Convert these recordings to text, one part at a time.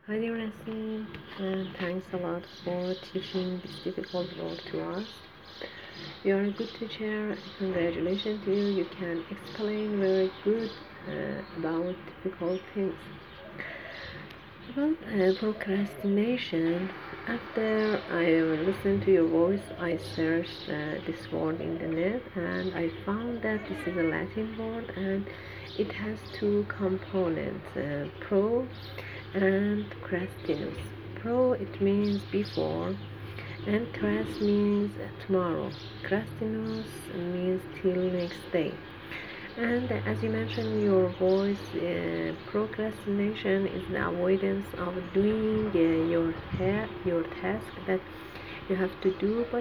Hi dear Nassim, and thanks a lot for teaching this difficult word to us. You are a good teacher. Congratulations to you. You can explain very good about difficult things. About procrastination, after I listened to your voice, I searched this word in the net and I found that this is a Latin word and it has two components, pro and crastinus. Pro, it means before, and cras means tomorrow. Crastinus means till next day. And as you mentioned in your voice, procrastination is the avoidance of doing your task that you have to do, but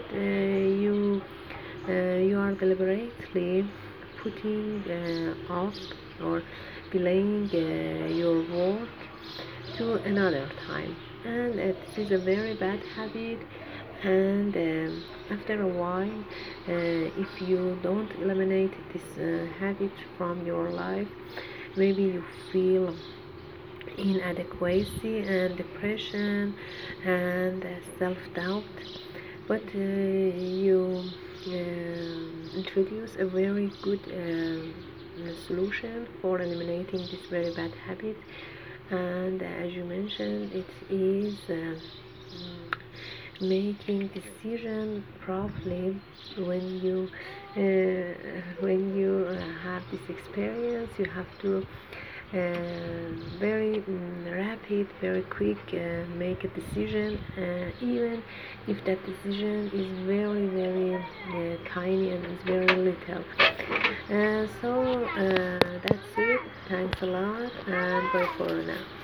you are deliberately putting off or delaying your work to another time, and this is a very bad habit. And after a while, if you don't eliminate this habit from your life, maybe you feel inadequacy and depression and self-doubt, but you introduce a very good solution for eliminating this very bad habit. And as you mentioned, it is making decision properly. When you have this experience, you have to very rapid, very quick make a decision, even if that decision is very tiny and is very little. So that's it. Thanks a lot, and bye for now.